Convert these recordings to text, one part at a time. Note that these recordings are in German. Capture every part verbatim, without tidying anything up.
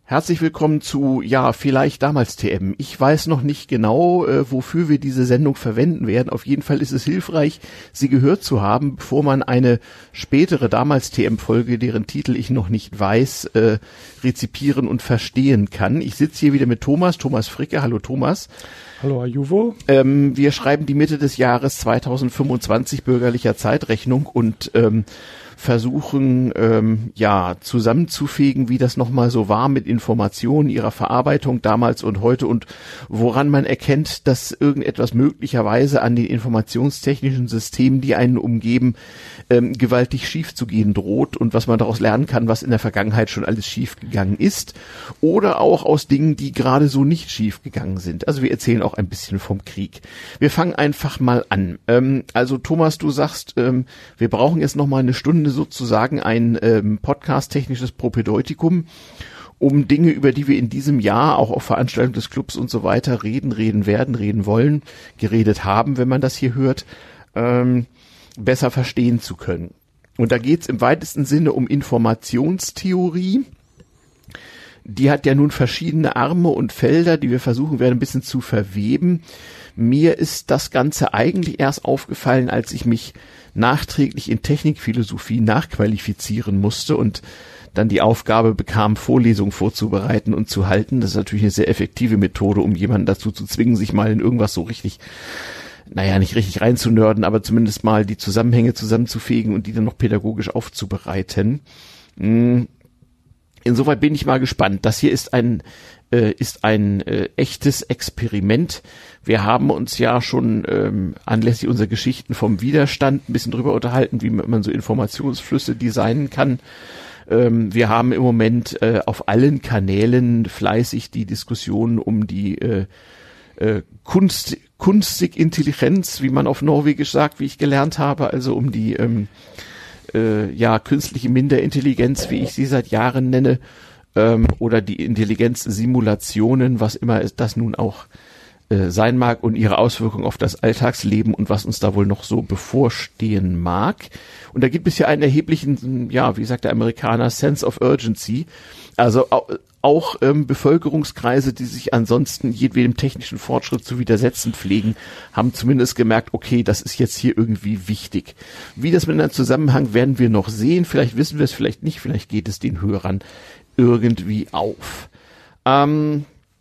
Herzlich willkommen zu, ja, vielleicht damals T M. Ich weiß noch nicht genau, äh, wofür wir diese Sendung verwenden werden. Auf jeden Fall ist es hilfreich, sie gehört zu haben, bevor man eine spätere damals T M-Folge, deren Titel ich noch nicht weiß, äh, rezipieren und verstehen kann. Ich sitze hier wieder mit Thomas, Thomas Fricke. Hallo Thomas. Hallo Ajuvo. Ähm, wir schreiben die Mitte des Jahres zweitausendfünfundzwanzig bürgerlicher Zeitrechnung und ähm, versuchen, ähm, ja, zusammenzufegen, wie das nochmal so war mit Informationen, ihrer Verarbeitung damals und heute und woran man erkennt, dass irgendetwas möglicherweise an den informationstechnischen Systemen, die einen umgeben, ähm, gewaltig schief zu gehen droht und was man daraus lernen kann, was in der Vergangenheit schon alles schief gegangen ist oder auch aus Dingen, die gerade so nicht schief gegangen sind. Also wir erzählen auch ein bisschen vom Krieg. Wir fangen einfach mal an. Ähm, also Thomas, du sagst, ähm, wir brauchen jetzt nochmal eine Stunde sozusagen ein ähm, podcast-technisches Propädeutikum, um Dinge, über die wir in diesem Jahr auch auf Veranstaltungen des Clubs und so weiter reden, reden werden, reden wollen, geredet haben, wenn man das hier hört, ähm, besser verstehen zu können. Und da geht es im weitesten Sinne um Informationstheorie. Die hat ja nun verschiedene Arme und Felder, die wir versuchen werden, ein bisschen zu verweben. Mir ist das Ganze eigentlich erst aufgefallen, als ich mich nachträglich in Technikphilosophie nachqualifizieren musste und dann die Aufgabe bekam, Vorlesungen vorzubereiten und zu halten. Das ist natürlich eine sehr effektive Methode, um jemanden dazu zu zwingen, sich mal in irgendwas so richtig, naja, nicht richtig reinzunörden, aber zumindest mal die Zusammenhänge zusammenzufegen und die dann noch pädagogisch aufzubereiten. Insoweit bin ich mal gespannt. Das hier ist ein äh, ist ein äh, echtes Experiment. Wir haben uns ja schon ähm, anlässlich unserer Geschichten vom Widerstand ein bisschen drüber unterhalten, wie man so Informationsflüsse designen kann. Ähm, wir haben im Moment äh, auf allen Kanälen fleißig die Diskussion um die äh, äh, Kunst, kunstig Intelligenz, wie man auf Norwegisch sagt, wie ich gelernt habe, also um die ähm, äh, ja künstliche Minderintelligenz, wie ich sie seit Jahren nenne, ähm, oder die Intelligenzsimulationen, was immer das nun auch äh, sein mag und ihre Auswirkungen auf das Alltagsleben und was uns da wohl noch so bevorstehen mag. Und da gibt es ja einen erheblichen, ja, wie sagt der Amerikaner, Sense of Urgency, also auch, auch ähm, Bevölkerungskreise, die sich ansonsten jedwedem technischen Fortschritt zu widersetzen pflegen, haben zumindest gemerkt, okay, das ist jetzt hier irgendwie wichtig. Wie das miteinander zusammenhängt, werden wir noch sehen. Vielleicht wissen wir es, vielleicht nicht, vielleicht geht es den Hörern irgendwie auf. Ähm,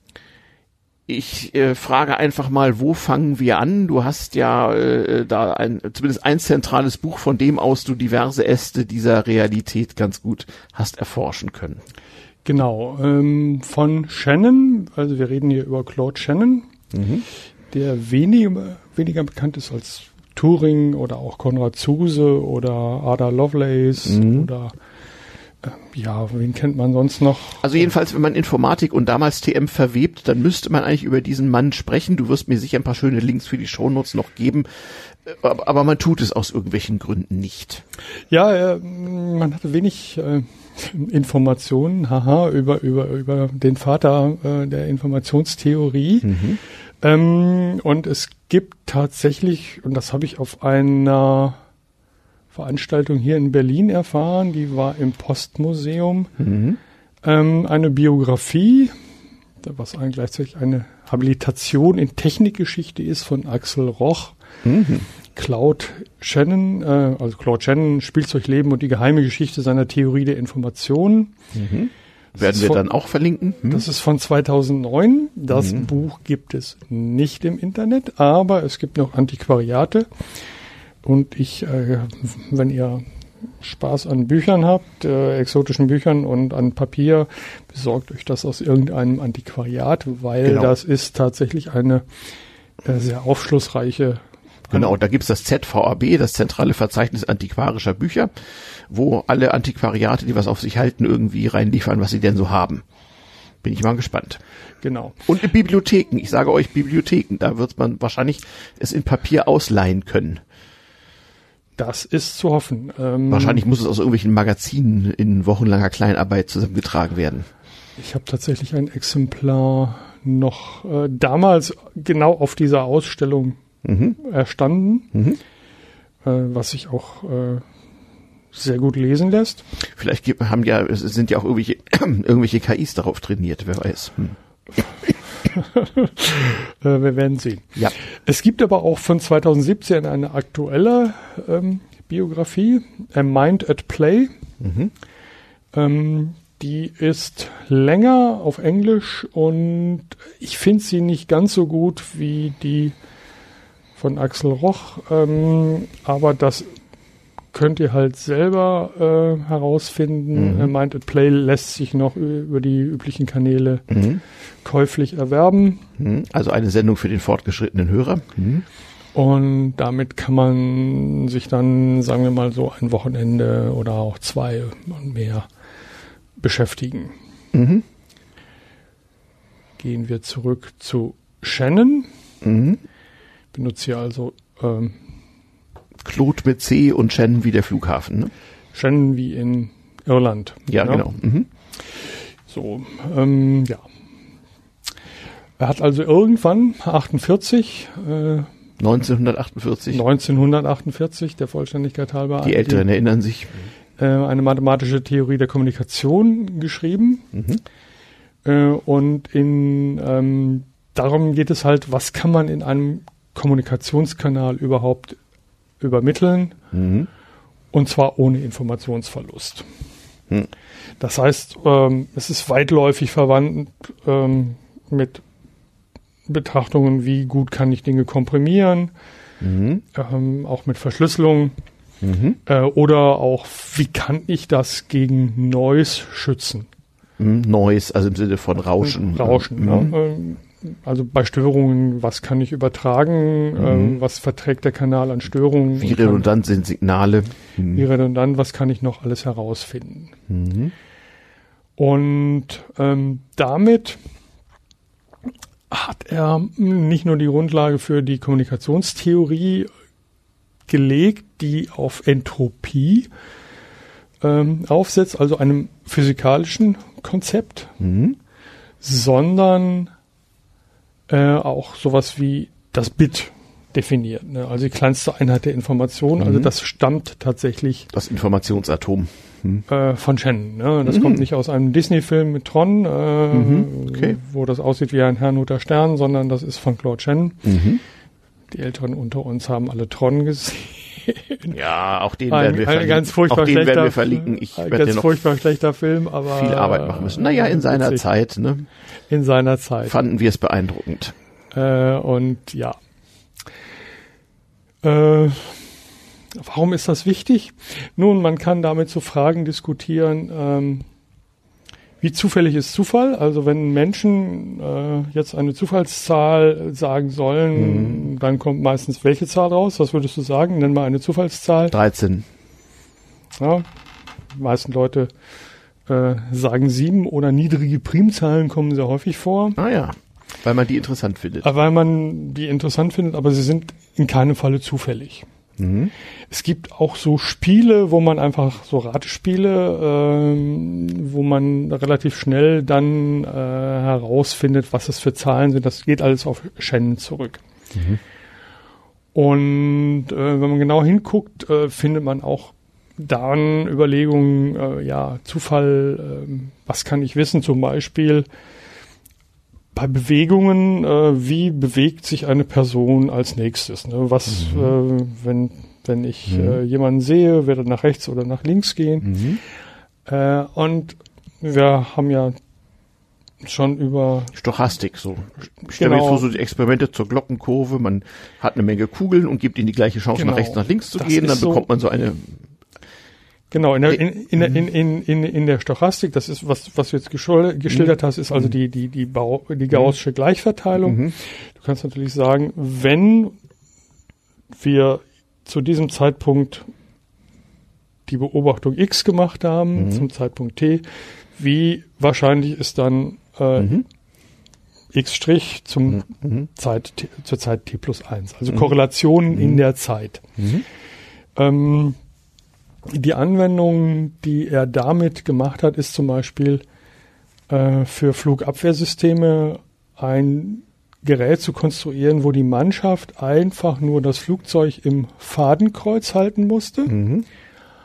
ich äh, frage einfach mal, wo fangen wir an? Du hast ja äh, da ein, zumindest ein zentrales Buch, von dem aus du diverse Äste dieser Realität ganz gut hast erforschen können. Genau, ähm, von Shannon, also wir reden hier über Claude Shannon, mhm. der weniger, weniger bekannt ist als Turing oder auch Konrad Zuse oder Ada Lovelace mhm. oder äh, ja, wen kennt man sonst noch? Also jedenfalls, wenn man Informatik und damals T M verwebt, dann müsste man eigentlich über diesen Mann sprechen. Du wirst mir sicher ein paar schöne Links für die Shownotes noch geben, aber, aber man tut es aus irgendwelchen Gründen nicht. Ja, äh, man hatte wenig äh, Informationen, haha, über über über den Vater äh, der Informationstheorie. Mhm. Ähm, und es gibt tatsächlich, und das habe ich auf einer Veranstaltung hier in Berlin erfahren, die war im Postmuseum, mhm. ähm, eine Biografie, was eigentlich gleichzeitig eine Habilitation in Technikgeschichte ist von Axel Roch. Mhm. Claude Shannon, äh, also Claude Shannon, Spielzeugleben und die geheime Geschichte seiner Theorie der Information. Mhm. Werden wir von, dann auch verlinken? Hm? Das ist von zweitausendneun. Das mhm. Buch gibt es nicht im Internet, aber es gibt noch Antiquariate. Und ich, äh, wenn ihr Spaß an Büchern habt, äh, exotischen Büchern und an Papier, besorgt euch das aus irgendeinem Antiquariat, weil genau. das ist tatsächlich eine äh, sehr aufschlussreiche. Genau, da gibt's das Z V A B, das Zentrale Verzeichnis antiquarischer Bücher, wo alle Antiquariate, die was auf sich halten, irgendwie reinliefern, was sie denn so haben. Bin ich mal gespannt. Genau. Und in Bibliotheken, ich sage euch Bibliotheken, da wird man wahrscheinlich es in Papier ausleihen können. Das ist zu hoffen. Ähm, wahrscheinlich muss es aus irgendwelchen Magazinen in wochenlanger Kleinarbeit zusammengetragen werden. Ich habe tatsächlich ein Exemplar noch äh, damals genau auf dieser Ausstellung mhm. erstanden, mhm. äh, was ich auch äh, sehr gut lesen lässt. Vielleicht gibt, haben ja, es sind ja auch irgendwelche, irgendwelche K Is darauf trainiert, wer weiß. Hm. Wir werden sehen. Ja. Es gibt aber auch von zweitausendsiebzehn eine aktuelle ähm, Biografie, A Mind at Play. Mhm. Ähm, die ist länger auf Englisch und ich finde sie nicht ganz so gut wie die von Axel Roch, ähm, aber das könnt ihr halt selber äh, herausfinden. Mhm. A Mind at Play lässt sich noch über die üblichen Kanäle Mhm. käuflich erwerben. Mhm. Also eine Sendung für den fortgeschrittenen Hörer. Mhm. Und damit kann man sich dann, sagen wir mal, so ein Wochenende oder auch zwei und mehr beschäftigen. Mhm. Gehen wir zurück zu Shannon. Mhm. Benutze hier also ähm, Claude mit C und Shannon wie der Flughafen, ne? Shannon wie in Irland. Ja, genau. Mhm. So, ähm, ja. Er hat also irgendwann achtundvierzig, äh, neunzehnhundertachtundvierzig. neunzehnhundertachtundvierzig, der Vollständigkeit halber, Die Älteren erinnern sich. äh, eine mathematische Theorie der Kommunikation geschrieben. Mhm. Äh, und in ähm, darum geht es halt, was kann man in einem Kommunikationskanal überhaupt übermitteln, Mhm. und zwar ohne Informationsverlust. Mhm. Das heißt, ähm, es ist weitläufig verwandt ähm, mit Betrachtungen, wie gut kann ich Dinge komprimieren, Mhm. ähm, auch mit Verschlüsselung, Mhm. äh, oder auch, wie kann ich das gegen Noise schützen? Mhm. Noise, also im Sinne von Rauschen. Rauschen, Mhm. ja. Ähm, Also bei Störungen, was kann ich übertragen, Mhm. ähm, was verträgt der Kanal an Störungen? Wie und kann- redundant sind Signale? Mhm. Wie redundant, was kann ich noch alles herausfinden? Mhm. Und ähm, damit hat er nicht nur die Grundlage für die Kommunikationstheorie gelegt, die auf Entropie ähm, aufsetzt, also einem physikalischen Konzept, Mhm. sondern äh, auch sowas wie das Bit definiert. Ne? Also die kleinste Einheit der Information. Also Mhm. das stammt tatsächlich Das Informationsatom. Mhm. äh, von Shannon. Ne? Das Mhm. kommt nicht aus einem Disney-Film mit Tron, äh, Mhm. Okay. wo das aussieht wie ein Herrnhuter Stern, sondern das ist von Claude Shannon. Mhm. Die Älteren unter uns haben alle Tron gesehen. Ja, auch den Ein- werden wir ein verlinken. ganz furchtbar auch den werden wir schlechter- verlinken. Ich Ein werde ganz ja noch furchtbar schlechter Film, aber viel Arbeit machen müssen. Naja, in seiner witzig. Zeit, ne, In seiner Zeit. fanden wir es beeindruckend. Äh, und ja. Äh, warum ist das wichtig? Nun, man kann damit so Fragen diskutieren, ähm, wie zufällig ist Zufall? Also wenn Menschen äh, jetzt eine Zufallszahl sagen sollen, Mhm. dann kommt meistens welche Zahl raus? Was würdest du sagen? Nenn mal eine Zufallszahl. dreizehn. Ja, die meisten Leute äh, sagen sieben oder niedrige Primzahlen kommen sehr häufig vor. Ah ja, weil man die interessant findet. Weil man die interessant findet, aber sie sind in keinem Falle zufällig. Mhm. Es gibt auch so Spiele, wo man einfach so Ratespiele, ähm, wo man relativ schnell dann äh, herausfindet, was es für Zahlen sind. Das geht alles auf Shannon zurück. Mhm. Und äh, wenn man genau hinguckt, äh, findet man auch dann Überlegungen, äh, ja, Zufall, äh, was kann ich wissen, zum Beispiel bei Bewegungen, äh, wie bewegt sich eine Person als nächstes? Ne? Was, Mhm. äh, wenn, wenn ich Mhm. äh, jemanden sehe, wird er nach rechts oder nach links gehen? Mhm. Äh, und wir haben ja schon über Stochastik, so. Ich stelle mir Genau. jetzt vor, so die Experimente zur Glockenkurve, man hat eine Menge Kugeln und gibt ihnen die gleiche Chance, Genau. nach rechts, nach links zu Das gehen, ist dann so- bekommt man so eine, Genau, in der, in, in, in, in, in, in der Stochastik, das ist, was, was du jetzt geschol- geschildert hast, ist also die, die, die, Bau, die gaußsche Gleichverteilung. Mhm. Du kannst natürlich sagen, wenn wir zu diesem Zeitpunkt die Beobachtung X gemacht haben, Mhm. zum Zeitpunkt T, wie wahrscheinlich ist dann äh, Mhm. X' zum Mhm. Zeit, T- zur Zeit T plus eins. Also Mhm. Korrelationen Mhm. in der Zeit. Mhm. Ähm, die Anwendung, die er damit gemacht hat, ist zum Beispiel äh, für Flugabwehrsysteme ein Gerät zu konstruieren, wo die Mannschaft einfach nur das Flugzeug im Fadenkreuz halten musste Mhm.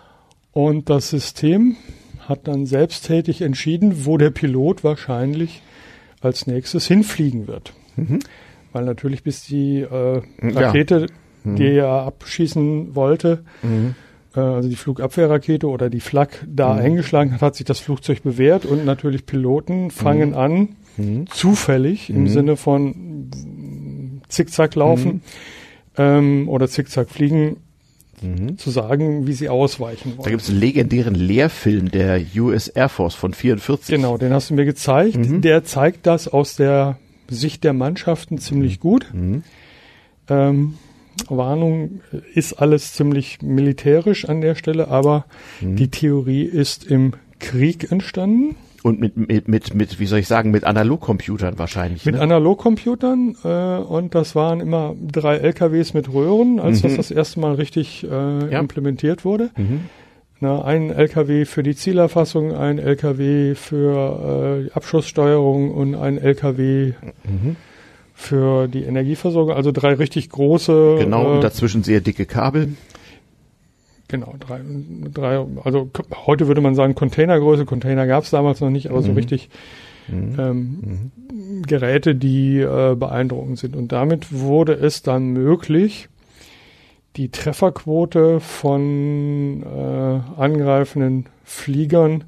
Und das System hat dann selbsttätig entschieden, wo der Pilot wahrscheinlich als nächstes hinfliegen wird. Mhm. Weil natürlich bis die äh, Rakete, ja. die er abschießen wollte, mhm. äh, also die Flugabwehrrakete oder die Flak da mhm. eingeschlagen hat, hat sich das Flugzeug bewährt und natürlich Piloten fangen mhm. an, mhm. zufällig im mhm. Sinne von Zickzack laufen mhm. ähm, oder Zickzack fliegen, Mhm. zu sagen, wie sie ausweichen wollen. Da gibt es einen legendären Lehrfilm der U S Air Force von vierundvierzig. Genau, den hast du mir gezeigt. Mhm. Der zeigt das aus der Sicht der Mannschaften ziemlich gut. Mhm. Ähm, Warnung, ist alles ziemlich militärisch an der Stelle, aber mhm. die Theorie ist im Krieg entstanden. Und mit, mit, mit, mit, wie soll ich sagen, mit Analogcomputern wahrscheinlich. Mit ne? Analogcomputern äh, und das waren immer drei L K Ws mit Röhren, als mhm. das das erste Mal richtig äh, ja. implementiert wurde. Mhm. Na, ein L K W für die Zielerfassung, ein L K W für äh, die Abschusssteuerung und ein L K W mhm. für die Energieversorgung. Also drei richtig große. Genau, äh, und dazwischen sehr dicke Kabel. Genau, drei, drei, also heute würde man sagen Containergröße, Container gab es damals noch nicht, aber mhm. so richtig mhm. Ähm, mhm. Geräte, die äh, beeindruckend sind. Und damit wurde es dann möglich, die Trefferquote von äh, angreifenden Fliegern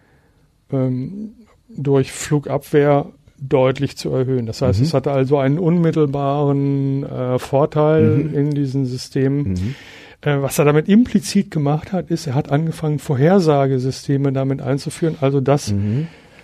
ähm, durch Flugabwehr deutlich zu erhöhen. Das heißt, mhm. es hatte also einen unmittelbaren äh, Vorteil mhm. in diesen Systemen. Mhm. Was er damit implizit gemacht hat, ist, er hat angefangen, Vorhersagesysteme damit einzuführen. Also das, mhm.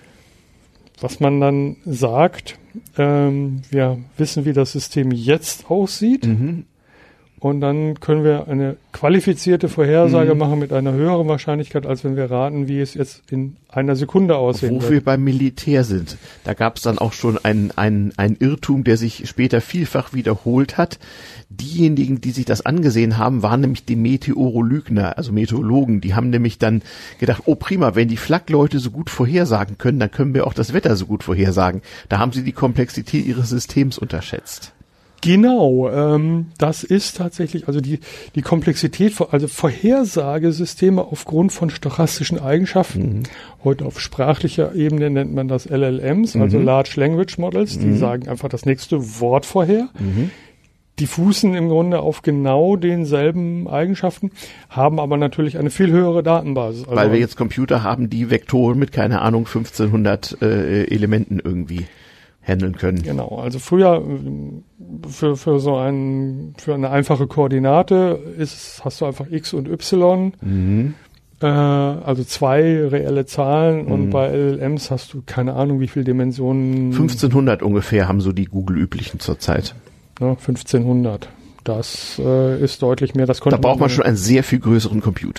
was man dann sagt, ähm, wir wissen, wie das System jetzt aussieht. Mhm. Und dann können wir eine qualifizierte Vorhersage mhm. machen mit einer höheren Wahrscheinlichkeit, als wenn wir raten, wie es jetzt in einer Sekunde aussehen wird. Wo wir beim Militär sind. Da gab es dann auch schon einen einen einen Irrtum, der sich später vielfach wiederholt hat. Diejenigen, die sich das angesehen haben, waren nämlich die Meteorologner, also Meteorologen. Die haben nämlich dann gedacht, oh prima, wenn die Flakleute so gut vorhersagen können, dann können wir auch das Wetter so gut vorhersagen. Da haben sie die Komplexität ihres Systems unterschätzt. Genau, ähm, das ist tatsächlich, also die, die Komplexität, also Vorhersagesysteme aufgrund von stochastischen Eigenschaften. Mhm. Heute auf sprachlicher Ebene nennt man das L L Ms, mhm. also Large Language Models, die mhm. sagen einfach das nächste Wort vorher. Mhm. Die fußen im Grunde auf genau denselben Eigenschaften, haben aber natürlich eine viel höhere Datenbasis. Also weil wir jetzt Computer haben, die Vektoren mit, keine Ahnung, fünfzehnhundert äh, Elementen irgendwie handeln können. Genau, also früher für für so ein für eine einfache Koordinate ist hast du einfach X und Y, mhm. äh, also zwei reelle Zahlen mhm. und bei L L Ms hast du keine Ahnung wie viele Dimensionen. fünfzehnhundert ungefähr haben so die Google-üblichen zurzeit. Ja, fünfzehnhundert. Das äh, ist deutlich mehr. Das konnte da braucht man schon einen sehr viel größeren Computer.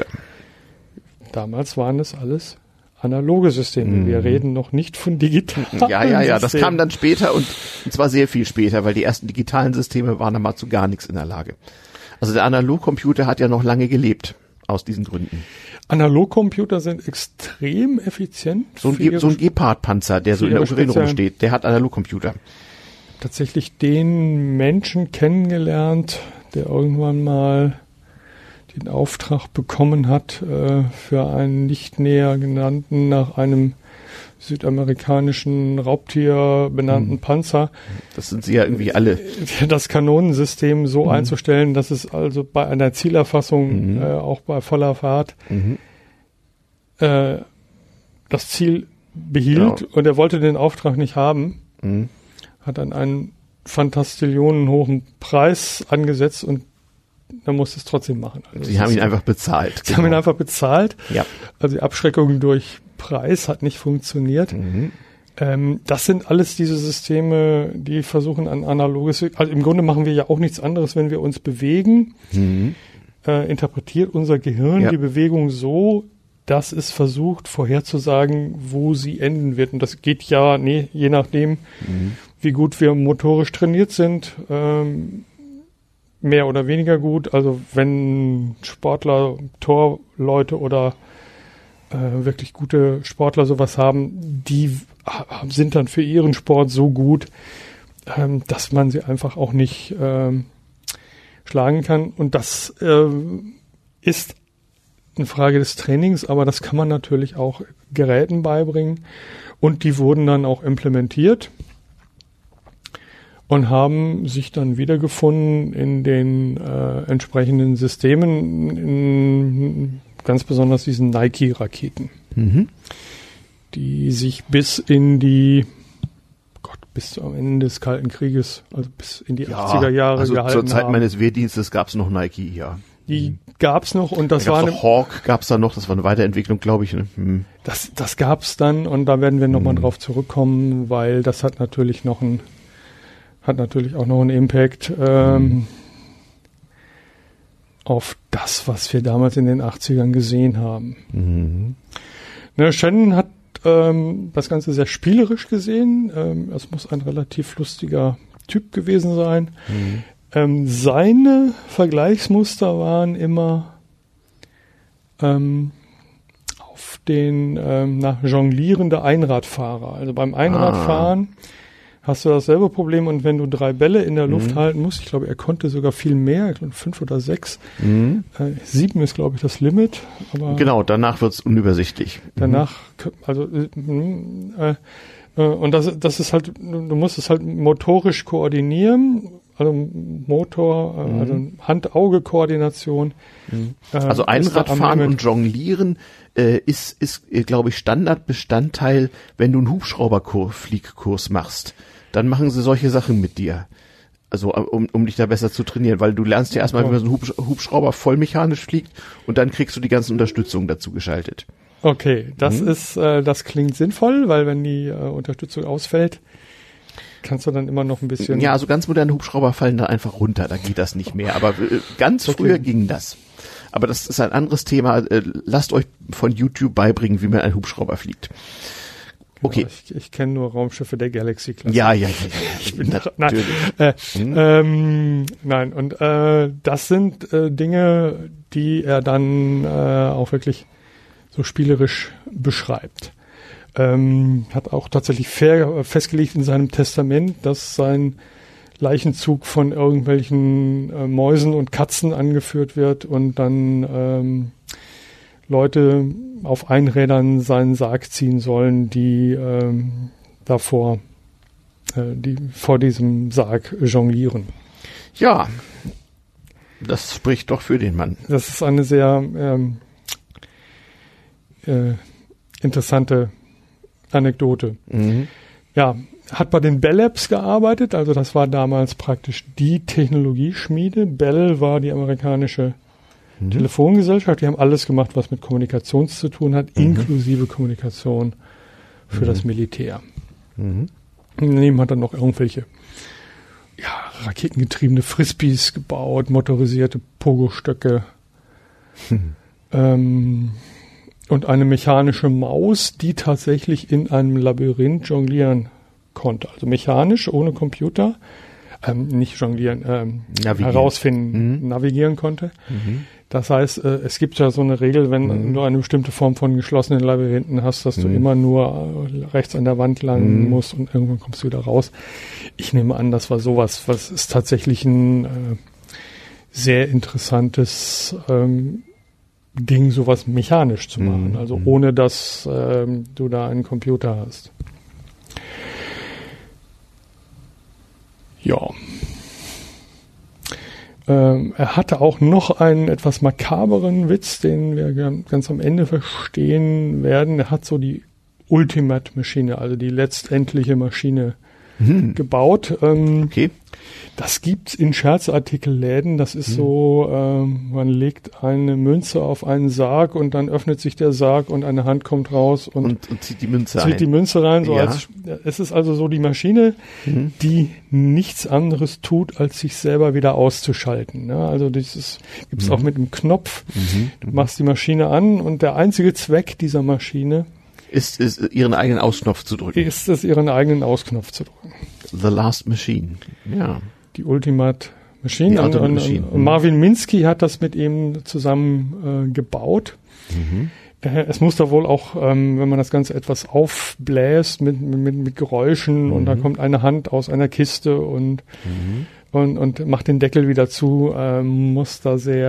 Damals waren das alles analoge Systeme. Mhm. Wir reden noch nicht von digitalen Ja, ja, ja, das kam dann später und, und zwar sehr viel später, weil die ersten digitalen Systeme waren dann mal zu gar nichts in der Lage. Also der Analogcomputer hat ja noch lange gelebt, aus diesen Gründen. Analogcomputer sind extrem effizient. So ein, Ge- so ein Gepard-Panzer, der so in der Ukraine rumsteht, der hat Analogcomputer. Tatsächlich den Menschen kennengelernt, der irgendwann mal den Auftrag bekommen hat, äh, für einen nicht näher genannten, nach einem südamerikanischen Raubtier benannten hm. Panzer. Das sind sie ja irgendwie alle. Das Kanonensystem so mhm. einzustellen, dass es also bei einer Zielerfassung, mhm. äh, auch bei voller Fahrt, mhm. äh, das Ziel behielt. Genau. Und er wollte den Auftrag nicht haben. Mhm. Hat dann einen fantastillionenhohen Preis angesetzt und dann musste es trotzdem machen. Also Sie haben ihn einfach bezahlt. Sie genau. haben ihn einfach bezahlt. Ja. Also die Abschreckung durch Preis hat nicht funktioniert. Mhm. Ähm, das sind alles diese Systeme, die versuchen an analoges, also im Grunde machen wir ja auch nichts anderes, wenn wir uns bewegen. Mhm. Äh, interpretiert unser Gehirn ja. die Bewegung so, dass es versucht vorherzusagen, wo sie enden wird. Und das geht ja, nee, je nachdem, mhm. wie gut wir motorisch trainiert sind, ähm, mehr oder weniger gut. Also wenn Sportler, Torleute oder äh, wirklich gute Sportler sowas haben, die sind dann für ihren Sport so gut, ähm, dass man sie einfach auch nicht ähm, schlagen kann. Und das ähm, ist eine Frage des Trainings, aber das kann man natürlich auch Geräten beibringen. Und die wurden dann auch implementiert und haben sich dann wiedergefunden in den äh, entsprechenden Systemen, in, ganz besonders diesen Nike-Raketen, mhm. die sich bis in die, Gott, bis zum Ende des Kalten Krieges, also bis in die ja, achtziger Jahre also gehalten zur Zeit haben. meines Wehrdienstes gab es noch Nike, ja. Die gab's noch und das da war eine Hawk gab's da noch, das war eine Weiterentwicklung, glaube ich. Ne? Hm. Das das gab's dann und da werden wir nochmal hm. drauf zurückkommen, weil das hat natürlich noch ein hat natürlich auch noch einen Impact ähm, hm. auf das, was wir damals in den achtzigern gesehen haben. Mhm. Ne, Shannon hat ähm, das Ganze sehr spielerisch gesehen. Ähm, es muss ein relativ lustiger Typ gewesen sein. Mhm. Ähm, seine Vergleichsmuster waren immer ähm, auf den ähm, na, jonglierende Einradfahrer. Also beim Einradfahren ah. hast du dasselbe Problem und wenn du drei Bälle in der Luft mhm. halten musst, ich glaube, er konnte sogar viel mehr, ich glaube fünf oder sechs. Mhm. Äh, sieben ist, glaube ich, das Limit. Aber genau, danach wird's unübersichtlich. Danach, also äh, äh, und das, das ist halt, du musst es halt motorisch koordinieren. Also Motor, mhm. also Hand-Auge-Koordination. Mhm. Äh, also Einradfahren und Jonglieren äh, ist, ist äh, glaube ich, Standardbestandteil, wenn du einen Hubschrauberfliegkurs machst. Dann machen sie solche Sachen mit dir. Also um, um dich da besser zu trainieren, weil du lernst ja erstmal, wie man so einen Hubsch- Hubschrauber vollmechanisch fliegt und dann kriegst du die ganzen Unterstützungen dazu geschaltet. Okay, das mhm. ist, äh, das klingt sinnvoll, weil wenn die äh, Unterstützung ausfällt, kannst du dann immer noch ein bisschen... Ja, also ganz moderne Hubschrauber fallen da einfach runter, da geht das nicht mehr. Aber äh, ganz okay. früher ging das. Aber das ist ein anderes Thema. Äh, lasst euch von YouTube beibringen, wie man einen Hubschrauber fliegt. Okay. Ja, ich ich kenne nur Raumschiffe der Galaxy-Klasse. Ja, ja, ja. ja. ich bin da, nein, äh, hm. ähm, nein, und äh, das sind äh, Dinge, die er dann äh, auch wirklich so spielerisch beschreibt. Ähm, hat auch tatsächlich fair, festgelegt in seinem Testament, dass sein Leichenzug von irgendwelchen äh, Mäusen und Katzen angeführt wird und dann ähm, Leute auf Einrädern seinen Sarg ziehen sollen, die ähm, davor, äh, die vor diesem Sarg jonglieren. Ja, das spricht doch für den Mann. Das ist eine sehr ähm, äh, interessante Anekdote. Mhm. Ja, hat bei den Bell Labs gearbeitet, also das war damals praktisch die Technologieschmiede. Bell war die amerikanische mhm. Telefongesellschaft, die haben alles gemacht, was mit Kommunikation zu tun hat, mhm. inklusive Kommunikation für mhm. das Militär. Mhm. Daneben hat er noch irgendwelche ja, raketengetriebene Frisbees gebaut, motorisierte Pogo-Stöcke, mhm. ähm, und eine mechanische Maus, die tatsächlich in einem Labyrinth jonglieren konnte. Also mechanisch, ohne Computer, ähm, nicht jonglieren, ähm, herausfinden, mhm. navigieren konnte. Mhm. Das heißt, äh, es gibt ja so eine Regel, wenn mhm. du eine bestimmte Form von geschlossenen Labyrinthen hast, dass mhm. du immer nur äh, rechts an der Wand lang mhm. musst und irgendwann kommst du wieder raus. Ich nehme an, das war sowas, was ist tatsächlich ein äh, sehr interessantes ähm, Ding, sowas mechanisch zu machen, mhm. also ohne dass ähm, du da einen Computer hast. Ja. Ähm, er hatte auch noch einen etwas makaberen Witz, den wir ganz am Ende verstehen werden. Er hat so die Ultimate-Maschine, also die letztendliche Maschine mhm. gebaut. Ähm, okay. Das gibt's in Scherzartikelläden. Das ist mhm. so, ähm, man legt eine Münze auf einen Sarg und dann öffnet sich der Sarg und eine Hand kommt raus und, und, und zieht die Münze zieht ein. die Münze rein. So ja. als, es ist also so die Maschine, mhm. die nichts anderes tut, als sich selber wieder auszuschalten. Ja, also das gibt's mhm. auch mit einem Knopf. Mhm. Du machst die Maschine an und der einzige Zweck dieser Maschine ist es, ihren eigenen Ausknopf zu drücken. Ist es, ihren eigenen Ausknopf zu drücken. The Last Machine. Ja. Die Ultimate Machine. Die und, und, Machine. Und Marvin Minsky hat das mit ihm zusammen äh, gebaut. Mhm. Äh, es muss da wohl auch, ähm, wenn man das Ganze etwas aufbläst mit, mit, mit Geräuschen mhm. und da kommt eine Hand aus einer Kiste und, mhm. und, und macht den Deckel wieder zu, äh, muss da sehr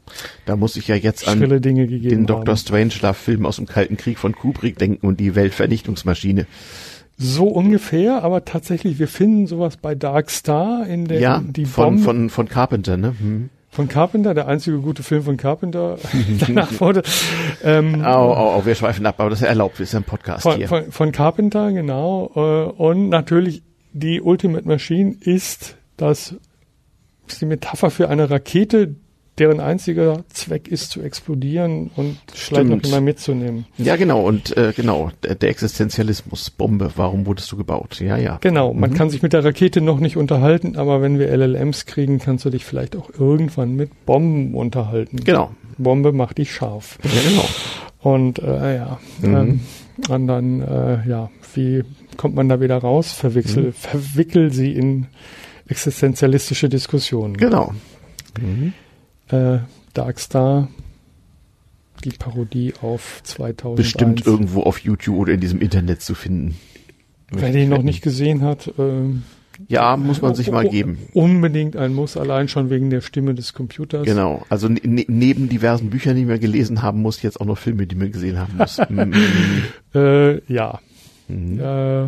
Da muss ich ja jetzt an schrille Dinge gegeben den Doktor haben. Strangelove-Film aus dem Kalten Krieg von Kubrick denken und die Weltvernichtungsmaschine. So ungefähr, aber tatsächlich, wir finden sowas bei Dark Star in der Ja, die von, Bombe von, von Carpenter, ne? Hm. von Carpenter, der einzige gute Film von Carpenter. Danach wurde ähm, Au, au, au, wir schweifen ab, aber das ist erlaubt, wir sind ein Podcast von, hier. von, von Carpenter, genau. Äh, und natürlich die Ultimate Machine ist das ist die Metapher für eine Rakete, deren einziger Zweck ist, zu explodieren und vielleicht noch immer mitzunehmen. Ja, genau, und äh, genau, der, der Existenzialismus, Bombe, warum wurdest du gebaut? Ja, ja. Genau, man Mhm. kann sich mit der Rakete noch nicht unterhalten, aber wenn wir L L Ms kriegen, kannst du dich vielleicht auch irgendwann mit Bomben unterhalten. Genau. Bombe macht dich scharf. Ja, genau. Und äh, ja, Mhm. ähm, und dann, äh, ja, wie kommt man da wieder raus? Verwechsel, Mhm. verwickel sie in existenzialistische Diskussionen. Genau. Mhm. Äh, Darkstar, die Parodie auf zweitausendeins. Bestimmt irgendwo auf YouTube oder in diesem Internet zu finden. Wer den noch nicht gesehen hat, ähm, Ja, muss man sich mal geben. unbedingt ein Muss, allein schon wegen der Stimme des Computers. Genau, also ne, neben diversen Büchern, die man gelesen haben muss, jetzt auch noch Filme, die man gesehen haben muss. Mhm. Äh, ja. Mhm. Äh,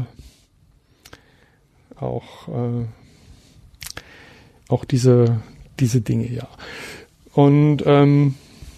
auch, äh, auch diese, diese Dinge, ja. Und ähm,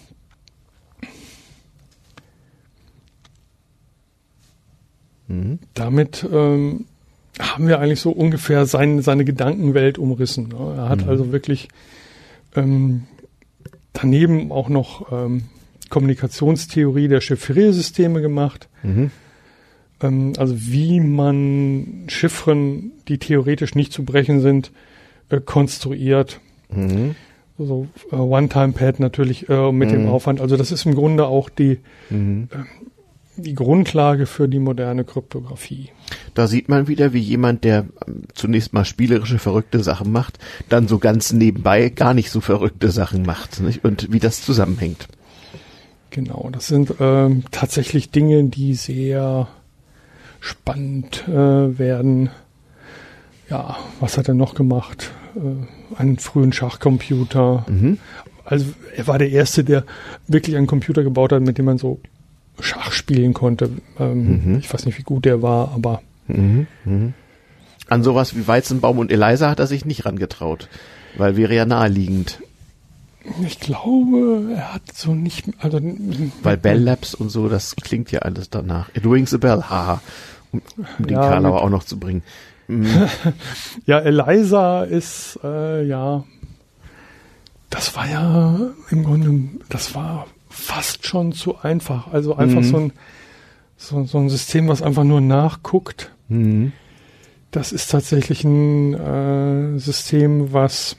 Mhm. damit ähm, haben wir eigentlich so ungefähr sein, seine Gedankenwelt umrissen. Ne? Er hat Mhm. also wirklich ähm, daneben auch noch ähm, Kommunikationstheorie der Chiffriersysteme gemacht. Mhm. Ähm, also wie man Chiffren, die theoretisch nicht zu brechen sind, äh, konstruiert. Mhm. Also äh, One-Time-Pad natürlich äh, mit Mhm. dem Aufwand. Also das ist im Grunde auch die, Mhm. die Grundlage für die moderne Kryptographie. Da sieht man wieder, wie jemand, der ähm, zunächst mal spielerische, verrückte Sachen macht, dann so ganz nebenbei gar nicht so verrückte Sachen macht, nicht? Und wie das zusammenhängt. Genau, das sind ähm, tatsächlich Dinge, die sehr spannend äh, werden. Ja, was hat er noch gemacht? Äh, einen frühen Schachcomputer. Mhm. Also er war der Erste, der wirklich einen Computer gebaut hat, mit dem man so Schach spielen konnte. Ähm, Mhm. Ich weiß nicht, wie gut der war, aber Mhm. Mhm. An sowas wie Weizenbaum und Eliza hat er sich nicht rangetraut, weil wäre ja naheliegend. ich glaube, er hat so nicht, also Weil Bell Labs und so, das klingt ja alles danach. It rings a bell, haha. Um, um den Ja, Karlauer mit- auch noch zu bringen. Mhm. ja, Eliza ist, äh, ja, das war ja im Grunde, das war fast schon zu einfach. Also einfach Mhm. so ein, so, so ein System, was einfach nur nachguckt. Mhm. Das ist tatsächlich ein äh, System, was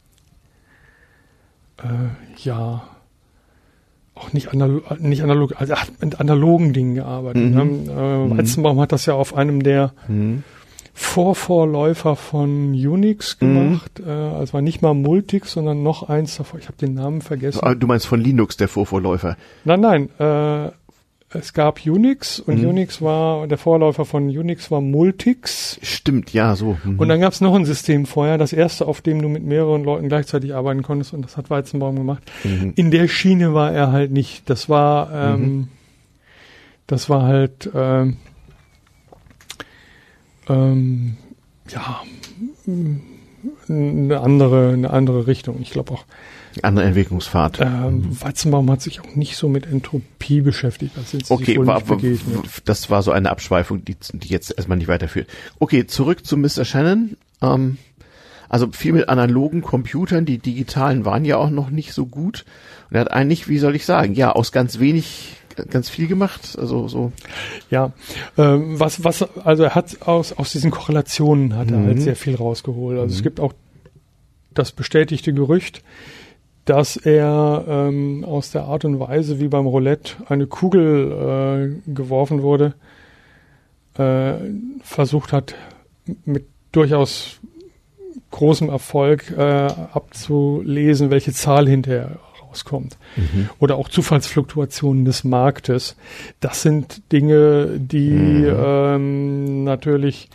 äh, ja auch nicht analog, nicht analog, also er hat mit analogen Dingen gearbeitet. Mhm. Ne? Äh, Weizenbaum hat das ja auf einem der Mhm. Vorvorläufer von Unix gemacht. Äh, also war nicht mal Multics, sondern noch eins davor. Ich habe den Namen vergessen. Ah, du meinst von Linux, der Vorvorläufer. Nein, nein. Äh, es gab Unix und Mhm. Unix war, der Vorläufer von Unix war Multics. Stimmt, ja, so. Mhm. Und dann gab es noch ein System vorher, das erste, auf dem du mit mehreren Leuten gleichzeitig arbeiten konntest, und das hat Weizenbaum gemacht. Mhm. In der Schiene war er halt nicht. Das war, ähm, das war halt, ähm, ähm, ja, eine andere, eine andere Richtung. Ich glaube auch, Andere Entwicklungspfad. ähm, Weizenbaum hat sich auch nicht so mit Entropie beschäftigt. Das sind sie Okay, wohl war, nicht war, begegnet. das war so eine Abschweifung, die, die jetzt erstmal nicht weiterführt. Okay, zurück zu Mister Shannon. Ähm, also viel mit analogen Computern, die digitalen waren ja auch noch nicht so gut. Und er hat eigentlich, wie soll ich sagen, ja, aus ganz wenig ganz viel gemacht. Also so. Ja, ähm, was, was, also er hat aus, aus diesen Korrelationen hat er Mhm. halt sehr viel rausgeholt. Also Mhm. es gibt auch das bestätigte Gerücht, dass er ähm, aus der Art und Weise, wie beim Roulette eine Kugel äh, geworfen wurde, äh, versucht hat, mit durchaus großem Erfolg äh, abzulesen, welche Zahl hinterher rauskommt. Mhm. Oder auch Zufallsfluktuationen des Marktes. Das sind Dinge, die Mhm. ähm, natürlich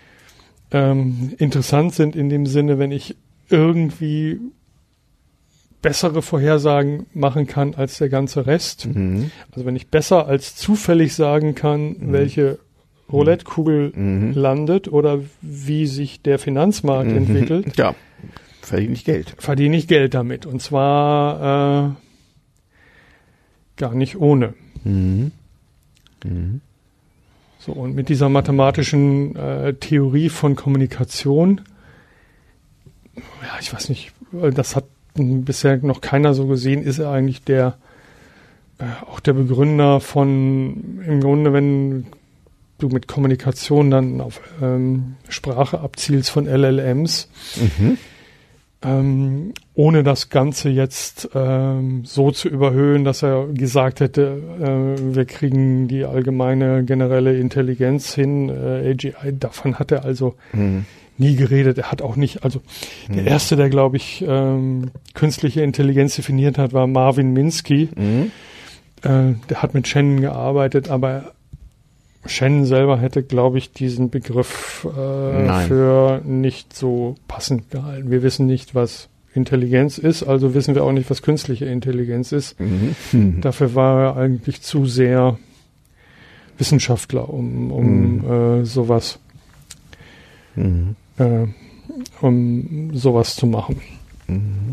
ähm, interessant sind in dem Sinne, wenn ich irgendwie bessere Vorhersagen machen kann als der ganze Rest. Mhm. Also wenn ich besser als zufällig sagen kann, mhm. welche Roulette-Kugel mhm. landet oder wie sich der Finanzmarkt mhm. entwickelt, ja, verdiene ich Geld. Verdiene ich Geld damit. Und zwar äh, gar nicht ohne. Mhm. Mhm. So, und mit dieser mathematischen äh, Theorie von Kommunikation, ja, ich weiß nicht, das hat bisher noch keiner so gesehen, ist er eigentlich der, äh, auch der Begründer von, im Grunde, wenn du mit Kommunikation dann auf ähm, Sprache abzielst von L L Ms, Mhm. ähm, ohne das Ganze jetzt ähm, so zu überhöhen, dass er gesagt hätte, äh, wir kriegen die allgemeine generelle Intelligenz hin, äh, A G I, davon hat er also Mhm. nie geredet. Er hat auch nicht, also der Mhm. erste, der, glaube ich, ähm, künstliche Intelligenz definiert hat, war Marvin Minsky. Mhm. Äh, der hat mit Shannon gearbeitet, aber Shannon selber hätte, glaube ich, diesen Begriff äh, Nein. für nicht so passend gehalten. Wir wissen nicht, was Intelligenz ist, also wissen wir auch nicht, was künstliche Intelligenz ist. Mhm. Mhm. Dafür war er eigentlich zu sehr Wissenschaftler, um, um Mhm. äh, sowas Mhm. äh, um sowas zu machen. Mhm.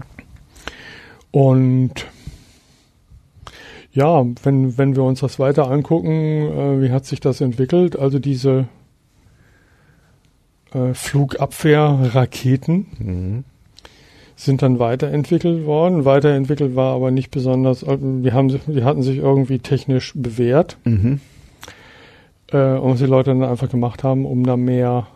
Und ja, wenn, wenn wir uns das weiter angucken, äh, wie hat sich das entwickelt? Also diese äh, Flugabwehrraketen Mhm. sind dann weiterentwickelt worden. Weiterentwickelt war aber nicht besonders, äh, die, haben, sich- die hatten sich irgendwie technisch bewährt, Mhm. äh, und was die Leute dann einfach gemacht haben, um da mehr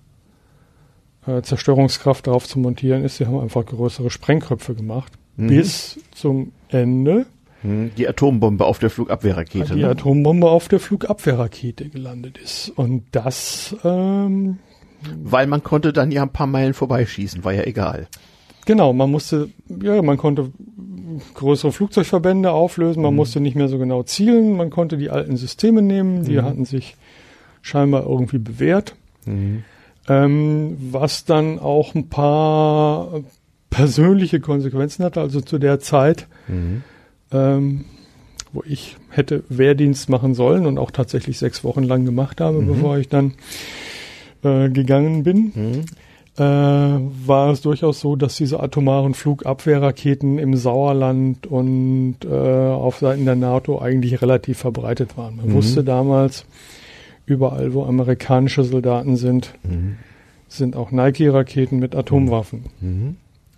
äh, Zerstörungskraft drauf zu montieren, ist, sie haben einfach größere Sprengköpfe gemacht. Mhm. Bis zum Ende Mhm. Die Atombombe auf der Flugabwehrrakete. die ne? Atombombe auf der Flugabwehrrakete gelandet ist. Und das, ähm, Weil man konnte dann ja ein paar Meilen vorbeischießen, war ja egal. genau, man musste, ja, man konnte größere Flugzeugverbände auflösen, man Mhm. musste nicht mehr so genau zielen, man konnte die alten Systeme nehmen, die Mhm. hatten sich scheinbar irgendwie bewährt. Mhm. Ähm, was dann auch ein paar persönliche Konsequenzen hatte, also zu der Zeit, Mhm. ähm, wo ich hätte Wehrdienst machen sollen und auch tatsächlich sechs Wochen lang gemacht habe, Mhm. bevor ich dann äh, gegangen bin, Mhm. äh, war es durchaus so, dass diese atomaren Flugabwehrraketen im Sauerland und äh, auf Seiten der NATO eigentlich relativ verbreitet waren. Man Mhm. wusste damals, überall, wo amerikanische Soldaten sind, Mhm. sind auch Nike-Raketen mit Atomwaffen. Mhm.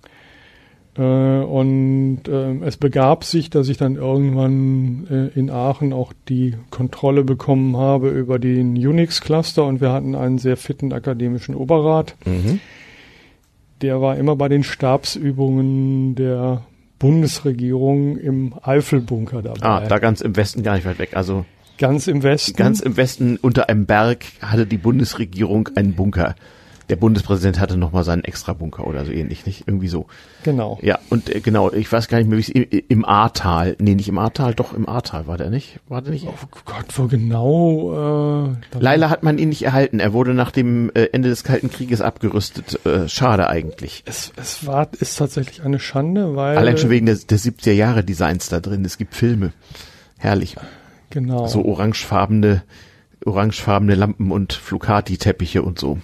Äh, und äh, es begab sich, dass ich dann irgendwann äh, in Aachen auch die Kontrolle bekommen habe über den Unix-Cluster und wir hatten einen sehr fitten akademischen Oberrat. Mhm. Der war immer bei den Stabsübungen der Bundesregierung im Eifelbunker dabei. Ah, da ganz im Westen gar nicht weit weg. Also Ganz im Westen. ganz im Westen unter einem Berg hatte die Bundesregierung einen Bunker. Der Bundespräsident hatte nochmal seinen Extra-Bunker oder so ähnlich, nicht? Irgendwie so. Genau. Ja, und äh, genau, ich weiß gar nicht mehr, wie es im, im Ahrtal, nee, nicht im Ahrtal, doch im Ahrtal war der nicht? War der nicht? Oh Gott, wo genau? Äh, da- Leider hat man ihn nicht erhalten. Er wurde nach dem äh, Ende des Kalten Krieges abgerüstet. Äh, schade eigentlich. Es, es war, ist tatsächlich eine Schande, weil... Allein schon wegen der, der siebziger Jahre Designs da drin. Es gibt Filme. Herrlich. Genau. So orangefarbene, orangefarbene Lampen und Flocati-Teppiche und so.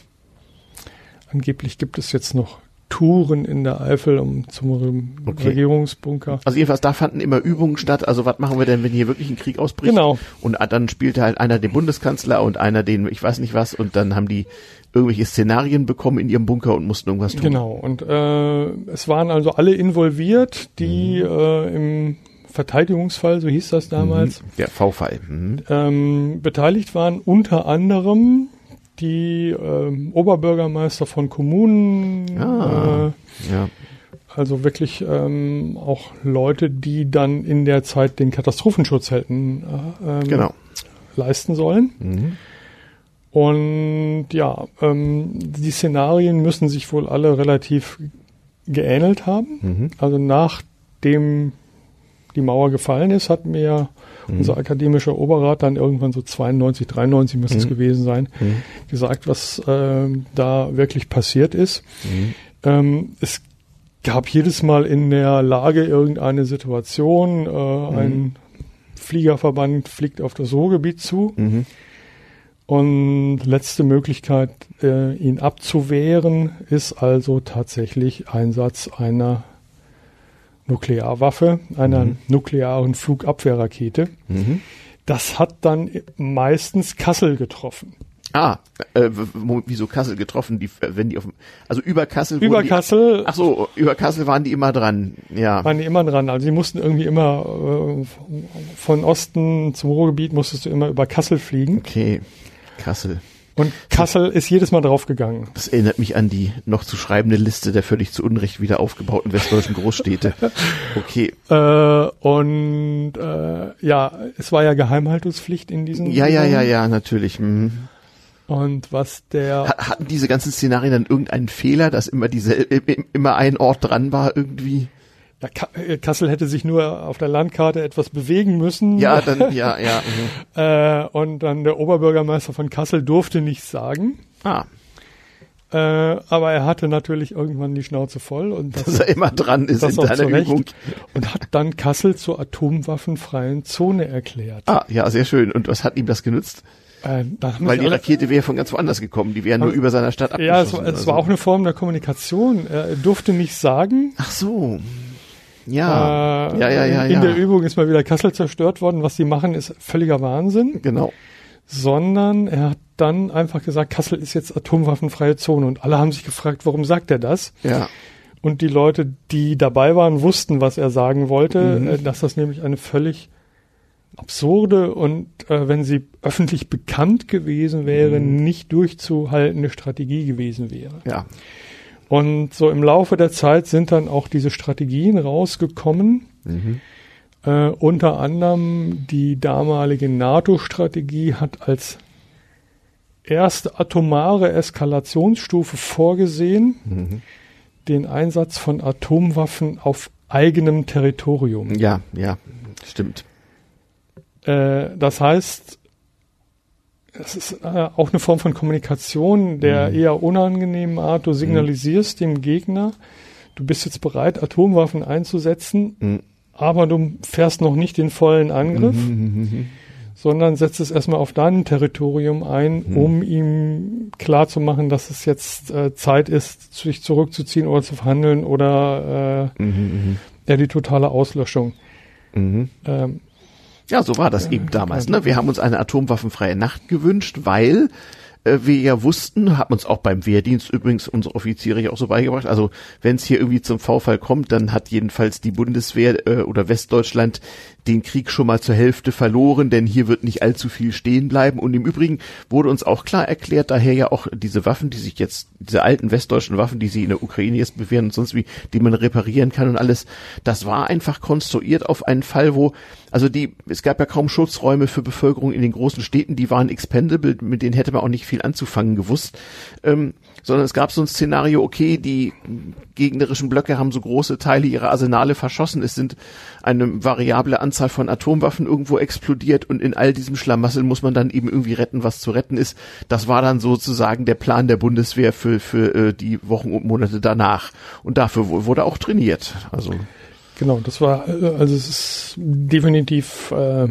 Angeblich gibt es jetzt noch Touren in der Eifel um zum Okay. Regierungsbunker. Also jedenfalls, da fanden immer Übungen statt. Also was machen wir denn, wenn hier wirklich ein Krieg ausbricht? Genau. Und dann spielte halt einer den Bundeskanzler und einer den, ich weiß nicht was, und dann haben die irgendwelche Szenarien bekommen in ihrem Bunker und mussten irgendwas tun. Genau. Und äh, es waren also alle involviert, die Mhm. äh, im Verteidigungsfall, so hieß das damals, Mhm. Der V-Fall. Mhm. ähm, beteiligt waren. Unter anderem die ähm, Oberbürgermeister von Kommunen, Ah. äh, Ja. also wirklich ähm, auch Leute, die dann in der Zeit den Katastrophenschutz hätten äh, ähm, Genau. leisten sollen. Mhm. Und ja, ähm, die Szenarien müssen sich wohl alle relativ geähnelt haben. Mhm. Also nachdem die Mauer gefallen ist, hat mir Mhm. unser akademischer Oberrat dann irgendwann so zweiundneunzig, dreiundneunzig müsste es Mhm. gewesen sein, Mhm. gesagt, was ähm, da wirklich passiert ist. Mhm. Ähm, es gab jedes Mal in der Lage irgendeine Situation, äh, mhm. ein Fliegerverband fliegt auf das Ruhrgebiet zu mhm. und letzte Möglichkeit, äh, ihn abzuwehren, ist also tatsächlich Einsatz einer Nuklearwaffe, einer mhm. nuklearen Flugabwehrrakete. Mhm. Das hat dann meistens Kassel getroffen. Ah, äh, wieso Kassel getroffen? Die, wenn die auf, also über Kassel. Über die, Kassel. Ach so, über Kassel waren die immer dran. Ja. Waren die immer dran. Also die mussten irgendwie immer äh, von Osten zum Ruhrgebiet musstest du immer über Kassel fliegen. Okay, Kassel. Und Kassel ist jedes Mal draufgegangen. Das erinnert mich an die noch zu schreibende Liste der völlig zu Unrecht wieder aufgebauten westdeutschen Großstädte. Okay. Äh, und äh, ja, es war ja Geheimhaltungspflicht in diesen. Ja, ja, ja, ja, natürlich. Mhm. Und was der hatten diese ganzen Szenarien dann irgendeinen Fehler, dass immer dieselbe, immer ein Ort dran war irgendwie? Ja, Kassel hätte sich nur auf der Landkarte etwas bewegen müssen. Ja, dann, ja, ja. Mhm. äh, und dann der Oberbürgermeister von Kassel durfte nichts sagen. Ah. Äh, aber er hatte natürlich irgendwann die Schnauze voll. Und das, dass er immer dran ist in seiner Übung. Und hat dann Kassel zur atomwaffenfreien Zone erklärt. Ah, ja, sehr schön. Und was hat ihm das genützt? Äh, Weil die Rakete wäre von ganz woanders gekommen, die wäre nur über seiner Stadt abgeschossen. Ja, es, war, es also. war auch eine Form der Kommunikation. Er durfte nichts sagen. Ach so. Ja. Äh, ja, ja, ja. In ja. der Übung ist mal wieder Kassel zerstört worden. Was die machen, ist völliger Wahnsinn. Genau. Sondern er hat dann einfach gesagt, Kassel ist jetzt atomwaffenfreie Zone. Und alle haben sich gefragt, warum sagt er das? Ja. Und die Leute, die dabei waren, wussten, was er sagen wollte, mhm. äh, dass das nämlich eine völlig absurde und äh, wenn sie öffentlich bekannt gewesen wäre, mhm. nicht durchzuhaltende Strategie gewesen wäre. Ja. Und so im Laufe der Zeit sind dann auch diese Strategien rausgekommen. Mhm. Äh, unter anderem die damalige NATO-Strategie hat als erste atomare Eskalationsstufe vorgesehen, mhm. den Einsatz von Atomwaffen auf eigenem Territorium. Ja, ja, stimmt. Das heißt, es ist äh, auch eine Form von Kommunikation der mhm. eher unangenehmen Art. Du signalisierst mhm. dem Gegner, du bist jetzt bereit, Atomwaffen einzusetzen, mhm. aber du fährst noch nicht den vollen Angriff, mhm. sondern setzt es erstmal auf deinem Territorium ein, mhm. um ihm klarzumachen, dass es jetzt äh, Zeit ist, sich zurückzuziehen oder zu verhandeln oder äh, mhm. ja, die totale Auslöschung. Mhm. Ähm, Ja, so war das ja, eben damals. Ne? Wir haben uns eine atomwaffenfreie Nacht gewünscht, weil äh, wir ja wussten, haben uns auch beim Wehrdienst übrigens unsere Offiziere ja auch so beigebracht, also wenn es hier irgendwie zum V-Fall kommt, dann hat jedenfalls die Bundeswehr äh, oder Westdeutschland den Krieg schon mal zur Hälfte verloren, denn hier wird nicht allzu viel stehen bleiben. Und im Übrigen wurde uns auch klar erklärt, daher ja auch diese Waffen, die sich jetzt, diese alten westdeutschen Waffen, die sie in der Ukraine jetzt bewähren und sonst wie, die man reparieren kann und alles, das war einfach konstruiert auf einen Fall, wo, also die, es gab ja kaum Schutzräume für Bevölkerung in den großen Städten, die waren expendable, mit denen hätte man auch nicht viel anzufangen gewusst, ähm, sondern es gab so ein Szenario, okay, die gegnerischen Blöcke haben so große Teile ihrer Arsenale verschossen, es sind eine variable Anzahl von Atomwaffen irgendwo explodiert und in all diesem Schlamassel muss man dann eben irgendwie retten, was zu retten ist. Das war dann sozusagen der Plan der Bundeswehr für für äh, die Wochen und Monate danach. Und dafür wurde auch trainiert. Also genau, das war also es ist definitiv äh,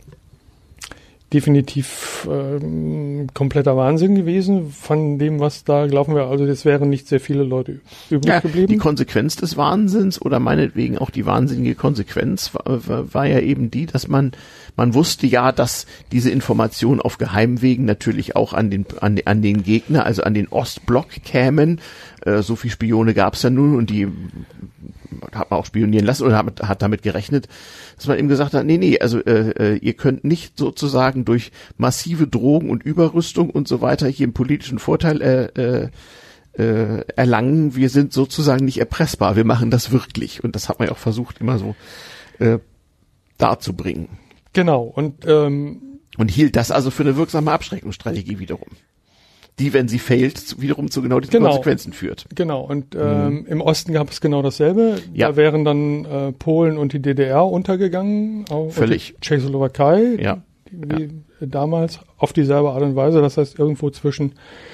definitiv äh, kompletter Wahnsinn gewesen von dem, was da gelaufen wäre. Also es wären nicht sehr viele Leute übrig ja, geblieben. Die Konsequenz des Wahnsinns oder meinetwegen auch die wahnsinnige Konsequenz war, war, war ja eben die, dass man man wusste ja, dass diese Informationen auf Geheimwegen natürlich auch an den an, an den Gegner, also an den Ostblock kämen. Äh, so viel Spione gab es ja nun und die hat man auch spionieren lassen oder hat, hat damit gerechnet, dass man eben gesagt hat, nee, nee, also äh, ihr könnt nicht sozusagen durch massive Drogen und Überrüstung und so weiter hier einen politischen Vorteil äh, äh, erlangen. Wir sind sozusagen nicht erpressbar, wir machen das wirklich. Und das hat man ja auch versucht, immer so äh, darzubringen. Genau. Und ähm, und hielt das also für eine wirksame Abschreckungsstrategie wiederum, die, wenn sie fehlt, wiederum zu genau diesen genau, Konsequenzen führt. Genau, und ähm, mhm. im Osten gab es genau dasselbe. Ja. Da wären dann äh, Polen und die D D R untergegangen. Auch Völlig. Die Tschechoslowakei, ja. wie ja. damals, auf dieselbe Art und Weise. Das heißt, irgendwo zwischen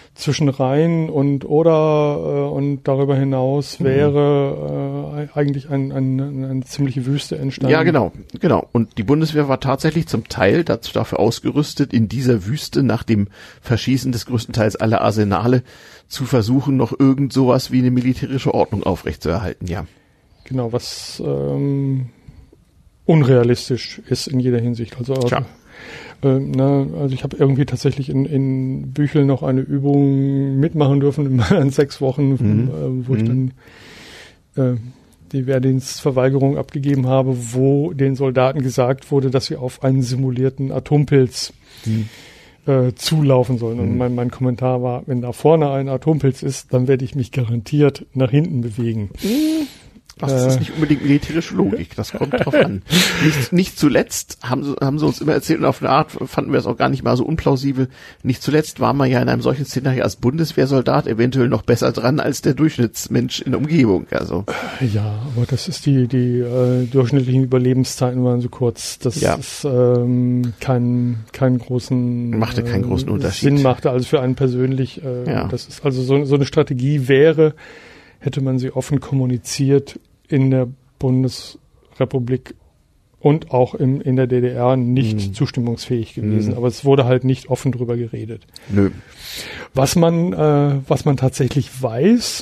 zwischen Rhein und Oder äh, und darüber hinaus wäre äh, eigentlich ein, ein, eine ziemliche Wüste entstanden. Ja, genau, genau. Und die Bundeswehr war tatsächlich zum Teil dazu dafür ausgerüstet, in dieser Wüste nach dem Verschießen des größtenteils aller Arsenale zu versuchen, noch irgend sowas wie eine militärische Ordnung aufrechtzuerhalten, ja. Genau, was ähm, unrealistisch ist in jeder Hinsicht. Also Tja. Äh, na, also ich habe irgendwie tatsächlich in, in Büchel noch eine Übung mitmachen dürfen in sechs Wochen, Mhm. äh, wo Mhm. ich dann äh, die Wehrdienstverweigerung abgegeben habe, wo den Soldaten gesagt wurde, dass sie auf einen simulierten Atompilz Mhm. äh, zulaufen sollen. Und Mhm. mein, mein Kommentar war, wenn da vorne ein Atompilz ist, dann werde ich mich garantiert nach hinten bewegen. Das ist nicht unbedingt militärische Logik, das kommt drauf an. Nicht, nicht zuletzt, haben sie, haben sie uns immer erzählt, und auf eine Art fanden wir es auch gar nicht mal so unplausibel, nicht zuletzt war man ja in einem solchen Szenario als Bundeswehrsoldat eventuell noch besser dran als der Durchschnittsmensch in der Umgebung. Also Ja, aber das ist die, die äh, durchschnittlichen Überlebenszeiten waren so kurz. Das Ja. ist ähm, kein, keinen großen Machte keinen großen äh, Unterschied. Sinn machte, also für einen persönlich. Äh, Ja. Das ist also so, so eine Strategie wäre, hätte man sie offen kommuniziert in der Bundesrepublik und auch im, in der D D R nicht Mhm. zustimmungsfähig gewesen. Mhm. Aber es wurde halt nicht offen drüber geredet. nö. Was man, äh, was man tatsächlich weiß,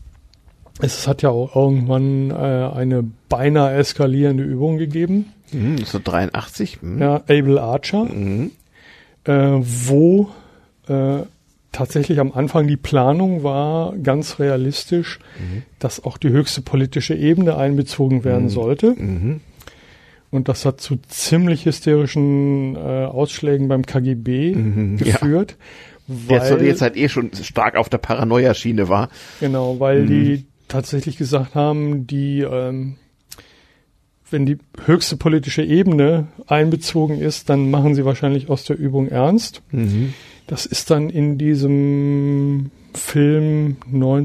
es hat ja auch irgendwann äh, eine beinahe eskalierende Übung gegeben, Mhm, so dreiundachtzig. Mhm. ja, Able Archer, Mhm. äh, wo äh, tatsächlich am Anfang die Planung war, ganz realistisch, Mhm. dass auch die höchste politische Ebene einbezogen werden Mhm. sollte. Mhm. Und das hat zu ziemlich hysterischen äh, Ausschlägen beim K G B Mhm, ja. geführt. Der Weil, zu der Zeit eh schon stark auf der Paranoia-Schiene war. Genau, weil Mhm. die tatsächlich gesagt haben, die, ähm, wenn die höchste politische Ebene einbezogen ist, dann machen sie wahrscheinlich aus der Übung ernst. Mhm. Das ist dann in diesem Film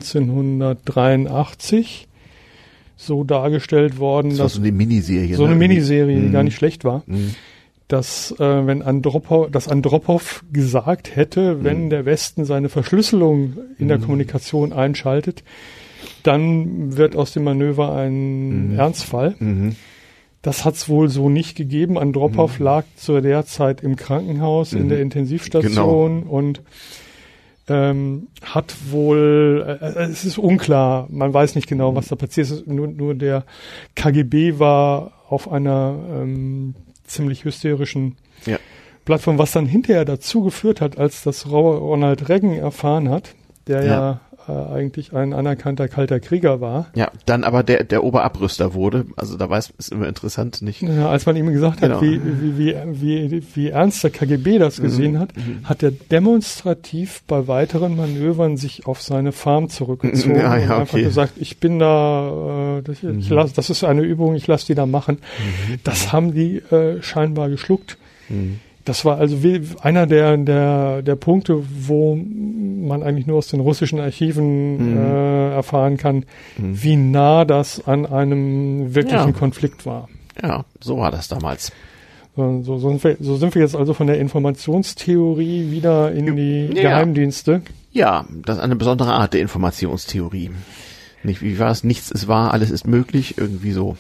neunzehnhundertdreiundachtzig so dargestellt worden, Das war dass so eine Miniserie. so eine ne? Miniserie, die Mhm. gar nicht schlecht war, Mhm. dass äh, wenn Andropov, dass Andropov gesagt hätte, wenn Mhm. der Westen seine Verschlüsselung in der Mhm. Kommunikation einschaltet, dann wird aus dem Manöver ein Mhm. Ernstfall. Mhm. Das hat es wohl so nicht gegeben. Andropov Mhm. lag zu der Zeit im Krankenhaus, in Mhm. der Intensivstation und ähm, hat wohl, äh, es ist unklar, man weiß nicht genau, was da passiert ist. Nur, nur der K G B war auf einer ähm, ziemlich hysterischen Ja. Plattform, was dann hinterher dazu geführt hat, als das Ronald Reagan erfahren hat, der ja, Ja. äh, eigentlich ein anerkannter kalter Krieger war. Ja, dann aber der, der Oberabrüster wurde. Also da weiß, ist immer interessant, nicht? Ja, als man ihm gesagt Genau. hat, wie, wie, wie, wie, wie ernst der K G B das gesehen Mhm. hat, hat er demonstrativ bei weiteren Manövern sich auf seine Farm zurückgezogen Ja, ja, und einfach okay. gesagt, ich bin da, äh, das, ich Mhm. lass, das ist eine Übung, ich lasse die da machen. Mhm. Das haben die äh, scheinbar geschluckt. Mhm. Das war also wie, einer der, der, der Punkte, wo man eigentlich nur aus den russischen Archiven Mhm. äh, erfahren kann, Mhm. wie nah das an einem wirklichen Ja. Konflikt war. Ja, so war das damals. So, so, sind wir, so sind wir jetzt also von der Informationstheorie wieder in die Ja. Geheimdienste. Ja, das ist eine besondere Art der Informationstheorie. Nicht, wie war es? Nichts ist wahr, alles ist möglich, irgendwie so.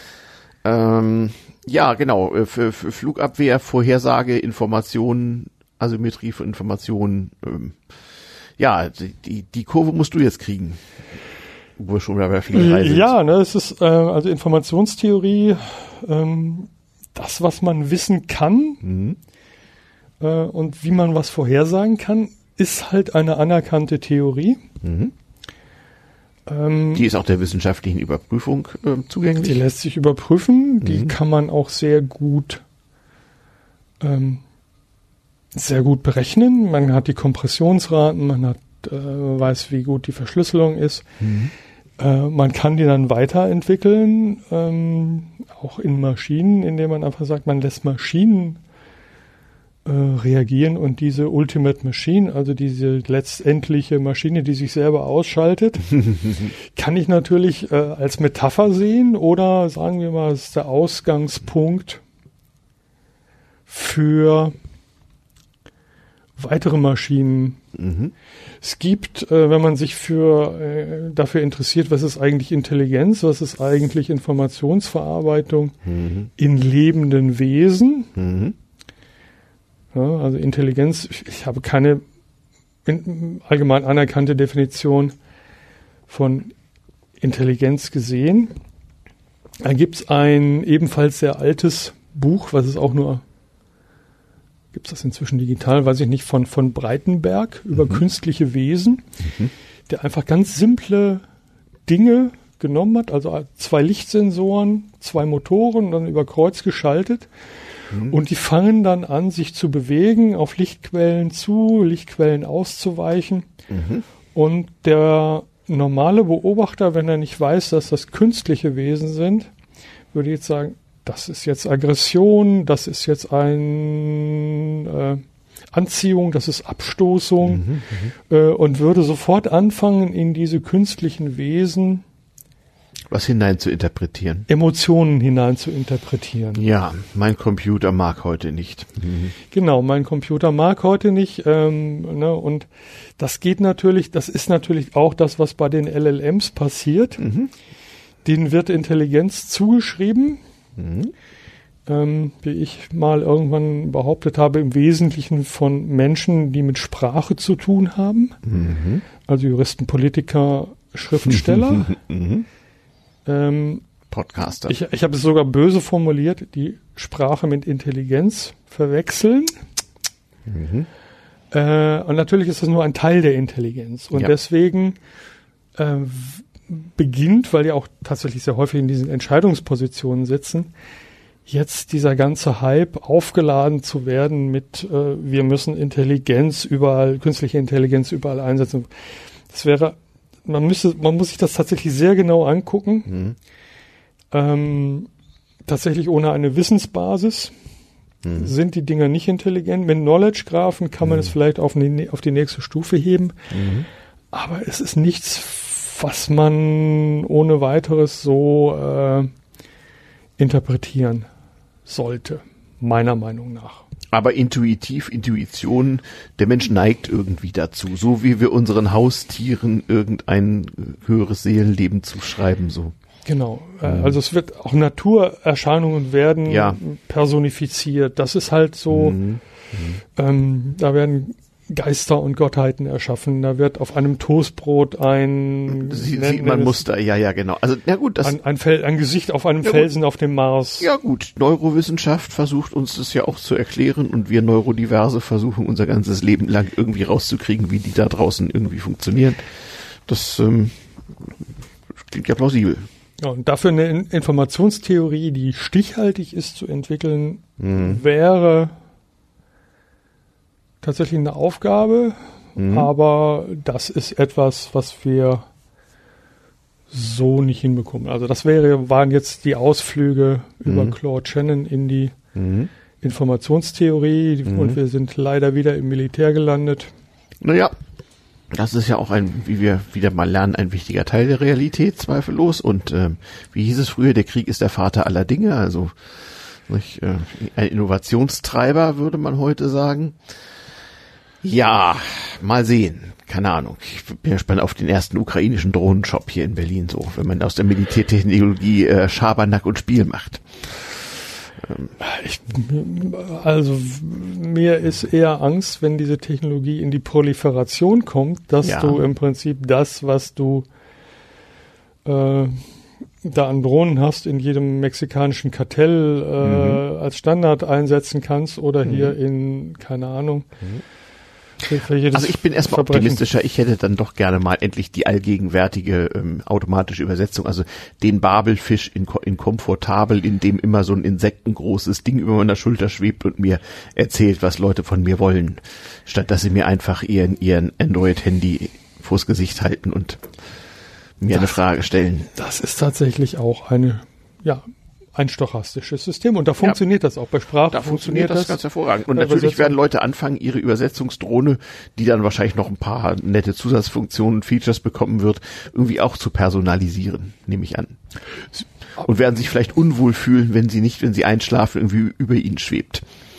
Ähm, ja, genau, äh, für, für Flugabwehr, Vorhersage, Informationen, Asymmetrie von Informationen. Ähm, ja, die, die, die Kurve musst du jetzt kriegen. Wo wir schon wieder bei Fliegerei sind. Ja, ne, es ist äh, also Informationstheorie, ähm, das, was man wissen kann Mhm. äh, und wie man was vorhersagen kann, ist halt eine anerkannte Theorie. Mhm. Ähm, Die ist auch der wissenschaftlichen Überprüfung äh, Die zugänglich. lässt sich überprüfen, die Mhm. kann man auch sehr gut ähm, sehr gut berechnen. Man hat die Kompressionsraten, man hat, äh, weiß, wie gut die Verschlüsselung ist. Mhm. Äh, man kann die dann weiterentwickeln, ähm, auch in Maschinen, indem man einfach sagt, man lässt Maschinen äh, reagieren und diese Ultimate Machine, also diese letztendliche Maschine, die sich selber ausschaltet, kann ich natürlich äh, als Metapher sehen oder sagen wir mal, es ist der Ausgangspunkt für weitere Maschinen. Mhm. Es gibt, äh, wenn man sich für äh, dafür interessiert, was ist eigentlich Intelligenz, was ist eigentlich Informationsverarbeitung mhm. in lebenden Wesen. Mhm. Ja, also Intelligenz, ich, ich habe keine in, allgemein anerkannte Definition von Intelligenz gesehen. Da gibt es ein ebenfalls sehr altes Buch, was es auch nur, gibt es das inzwischen digital, weiß ich nicht, von, von Breitenberg über mhm. künstliche Wesen, mhm. der einfach ganz simple Dinge genommen hat, also zwei Lichtsensoren, zwei Motoren, dann über Kreuz geschaltet mhm. und die fangen dann an, sich zu bewegen, auf Lichtquellen zu, Lichtquellen auszuweichen mhm. und der normale Beobachter, wenn er nicht weiß, dass das künstliche Wesen sind, würde jetzt sagen, das ist jetzt Aggression, das ist jetzt ein äh, Anziehung, das ist Abstoßung mhm, äh, und würde sofort anfangen, in diese künstlichen Wesen was hinein zu interpretieren. Emotionen hinein zu interpretieren. Ja, mein Computer mag heute nicht. Mhm. Genau, mein Computer mag heute nicht. Ähm, ne, und das geht natürlich, das ist natürlich auch das, was bei den L L Ms passiert. Mhm. Denen wird Intelligenz zugeschrieben. Mhm. Ähm, wie ich mal irgendwann behauptet habe, im Wesentlichen von Menschen, die mit Sprache zu tun haben. Mhm. Also Juristen, Politiker, Schriftsteller. Mhm. Ähm, Podcaster. Ich, ich habe es sogar böse formuliert, die Sprache mit Intelligenz verwechseln. Mhm. Äh, und natürlich ist das nur ein Teil der Intelligenz. Und ja. deswegen äh, beginnt, weil die auch tatsächlich sehr häufig in diesen Entscheidungspositionen sitzen, jetzt dieser ganze Hype aufgeladen zu werden mit, äh, wir müssen Intelligenz überall, künstliche Intelligenz überall einsetzen. Das wäre Man müsste, man muss sich das tatsächlich sehr genau angucken. Mhm. Ähm, tatsächlich ohne eine Wissensbasis mhm. sind die Dinger nicht intelligent. Mit Knowledge-Graphen kann man mhm. es vielleicht auf die, auf die nächste Stufe heben. Mhm. Aber es ist nichts, was man ohne weiteres so äh, interpretieren sollte, meiner Meinung nach. Aber intuitiv, Intuition, der Mensch neigt irgendwie dazu, so wie wir unseren Haustieren irgendein höheres Seelenleben zuschreiben, so. Genau, mhm. also es wird auch Naturerscheinungen werden ja. personifiziert, das ist halt so, mhm. Mhm. Ähm, da werden Geister und Gottheiten erschaffen, da wird auf einem Toastbrot ein Sie, sieht man Muster, ja, ja, genau. Also, ja gut, das ein, ein, Fel- ein Gesicht auf einem ja, Felsen gut. Auf dem Mars. Ja gut, Neurowissenschaft versucht uns das ja auch zu erklären und wir Neurodiverse versuchen unser ganzes Leben lang irgendwie rauszukriegen, wie die da draußen irgendwie funktionieren. Das ähm, klingt ja plausibel. Ja, und dafür eine In- Informationstheorie, die stichhaltig ist zu entwickeln, mhm. wäre tatsächlich eine Aufgabe, mhm. aber das ist etwas, was wir so nicht hinbekommen. Also das wäre, waren jetzt die Ausflüge mhm. über Claude Shannon in die mhm. Informationstheorie mhm. und wir sind leider wieder im Militär gelandet. Naja, das ist ja auch ein, wie wir wieder mal lernen, ein wichtiger Teil der Realität, zweifellos. Und ähm, wie hieß es früher, der Krieg ist der Vater aller Dinge, also nicht, äh, ein Innovationstreiber, würde man heute sagen. Ja, mal sehen. Keine Ahnung. Ich bin gespannt auf den ersten ukrainischen Drohnenshop hier in Berlin, so, wenn man aus der Militärtechnologie äh, Schabernack und Spiel macht. Ähm. Ich, also mir ist eher Angst, wenn diese Technologie in die Proliferation kommt, dass ja. du im Prinzip das, was du äh, da an Drohnen hast, in jedem mexikanischen Kartell äh, mhm. als Standard einsetzen kannst oder mhm. hier in, keine Ahnung, mhm. Also ich bin erstmal optimistischer. Ich hätte dann doch gerne mal endlich die allgegenwärtige ähm, automatische Übersetzung, also den Babelfisch in, in komfortabel, in dem immer so ein insektengroßes Ding über meiner Schulter schwebt und mir erzählt, was Leute von mir wollen, statt dass sie mir einfach ihren, ihren Android-Handy vors Gesicht halten und mir das, eine Frage stellen. Das ist tatsächlich auch eine, ja, ein stochastisches System und da funktioniert ja. das auch bei Sprache. Da funktioniert das, das ganz hervorragend. Und natürlich werden Leute anfangen, ihre Übersetzungsdrohne, die dann wahrscheinlich noch ein paar nette Zusatzfunktionen und Features bekommen wird, irgendwie auch zu personalisieren, nehme ich an. Und werden sich vielleicht unwohl fühlen, wenn sie nicht, wenn sie einschlafen, irgendwie über ihnen schwebt.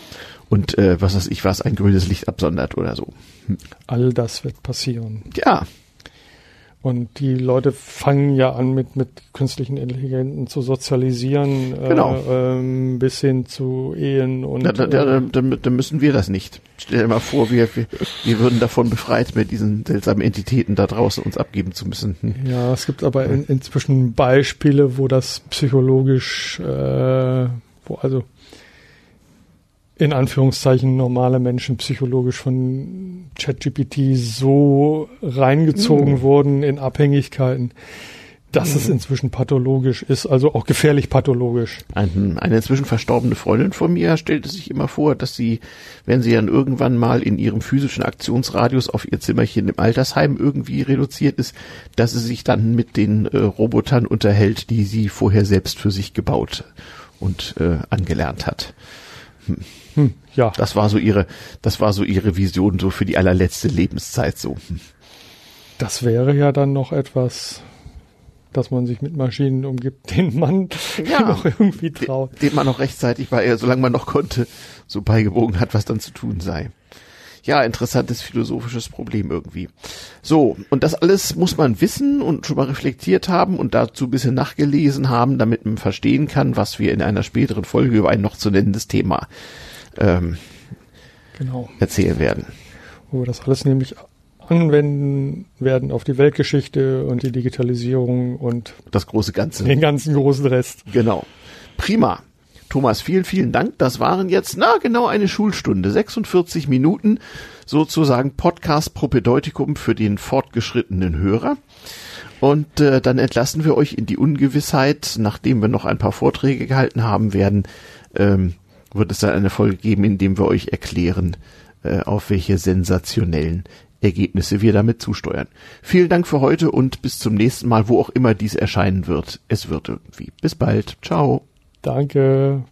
und äh, was weiß ich was, ein grünes Licht absondert oder so. Hm. All das wird passieren. Ja. Und die Leute fangen ja an, mit, mit künstlichen Intelligenzen zu sozialisieren, genau. äh, ähm, bis hin zu Ehen und... Da, da, da, da, da müssen wir das nicht. Stell dir mal vor, wir, wir, wir würden davon befreit, mit diesen seltsamen Entitäten da draußen uns abgeben zu müssen. Hm. Ja, es gibt aber in, inzwischen Beispiele, wo das psychologisch, äh, wo also in Anführungszeichen normale Menschen psychologisch von ChatGPT so reingezogen mhm. wurden in Abhängigkeiten, dass mhm. es inzwischen pathologisch ist, also auch gefährlich pathologisch. Ein, eine inzwischen verstorbene Freundin von mir stellte sich immer vor, dass sie, wenn sie dann irgendwann mal in ihrem physischen Aktionsradius auf ihr Zimmerchen im Altersheim irgendwie reduziert ist, dass sie sich dann mit den äh, Robotern unterhält, die sie vorher selbst für sich gebaut und äh, angelernt hat. Hm. Hm, ja. Das war so ihre, das war so ihre Vision so für die allerletzte Lebenszeit so. Hm. Das wäre ja dann noch etwas, dass man sich mit Maschinen umgibt, den man ja, noch irgendwie traut. Den, den man noch rechtzeitig, weil er, solange man noch konnte, so beigebogen hat, was dann zu tun sei. Ja, interessantes philosophisches Problem irgendwie. So, und das alles muss man wissen und schon mal reflektiert haben und dazu ein bisschen nachgelesen haben, damit man verstehen kann, was wir in einer späteren Folge über ein noch zu nennendes Thema ähm, genau. erzählen werden. Wo wir das alles nämlich anwenden werden auf die Weltgeschichte und die Digitalisierung und das große Ganze. Den ganzen großen Rest. Genau. Prima. Thomas, vielen, vielen Dank. Das waren jetzt, na, genau eine Schulstunde. sechsundvierzig Minuten, sozusagen Podcast Propedeutikum für den fortgeschrittenen Hörer. Und äh, dann entlassen wir euch in die Ungewissheit. Nachdem wir noch ein paar Vorträge gehalten haben werden, ähm, wird es dann eine Folge geben, in dem wir euch erklären, äh, auf welche sensationellen Ergebnisse wir damit zusteuern. Vielen Dank für heute und bis zum nächsten Mal, wo auch immer dies erscheinen wird. Es wird irgendwie. Bis bald. Ciao. Danke.